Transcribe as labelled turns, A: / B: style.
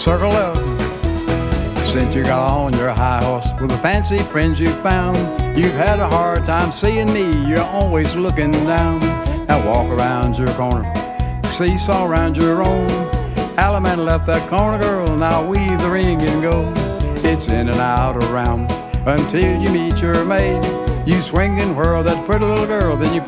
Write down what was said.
A: circle up. Since you got on your high horse with the fancy friends you found, you've had a hard time seeing me, you're always looking down. Now walk around your corner, seesaw around your own. Alaman left that corner, girl, now weave the ring and go. It's in and out around until you meet your maid. You swing and whirl that pretty little girl, then you